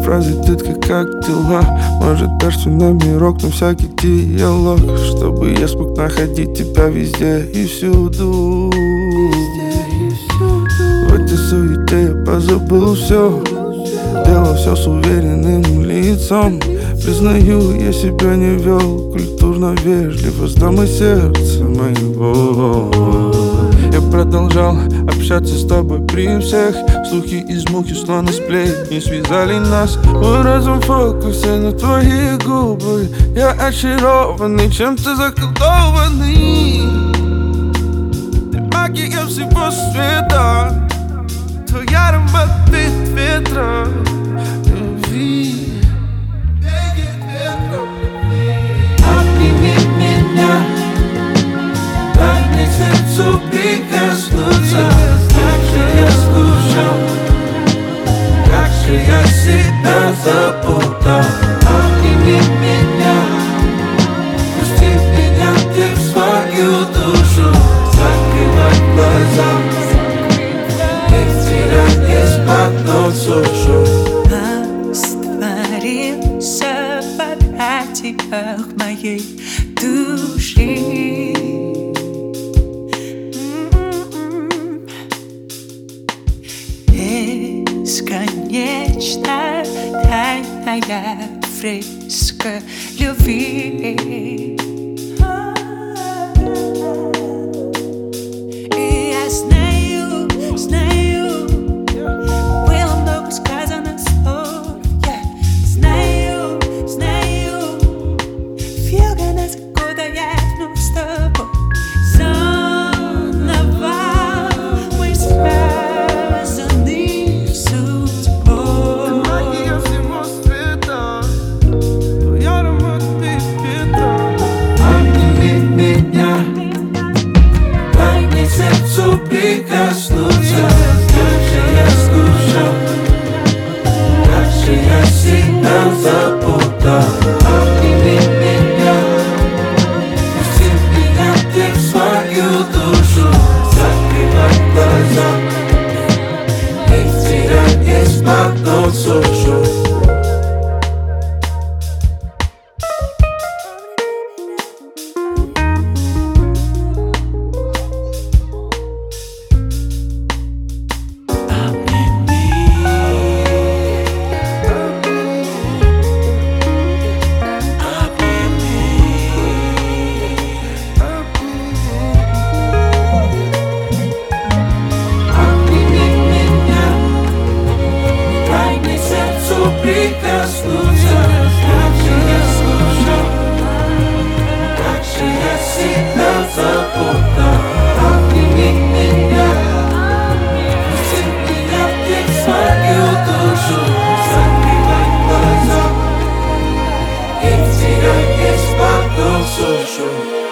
фразы, детка, как дела? Может, дашь номерок на всякий диалог, чтобы я смог находить тебя везде и всюду. В этой суете я позабыл все, делал все с уверенным лицом. Признаю, я себя не вел культурно вежливо с дамой сердца моего. Я продолжал общаться с тобой при всех. Слухи из мухи, словно сплетни, связали нас. Мой разум в фокусе на твои губы. Я очарованный, чем-то заколдованный. Ты магия всего света, твой аромат ветра любви. Обними меня, дай мне сердцу прикоснуться. Как же я скучал, как же я себя запутал. Обними меня, пусти меня ты в свою душу. Закрывай глаза, их терять из-под ног сушу. Растворился в объятиях моей души. Бесконечно тайная фреска любви. И я знаю, было много сказано слов. Я знаю, вьюга нас окутает вновь с тобой. Заново мы связаны судьбой. Магия всего света, твой аромат ветра. Обними меня, дай мне сердцу прикоснуться. Как же я скучал, как же я себя запутал. Обними меня, пусти меня ты в свою душу. Закрывай глаза, их терять из-под ног сушу. Прикоснуться, как же я скучал, как же я себя запутал. Обними меня, пусти меня ты в свою душу. Закрывай глаза, их терять из-под ног сушу.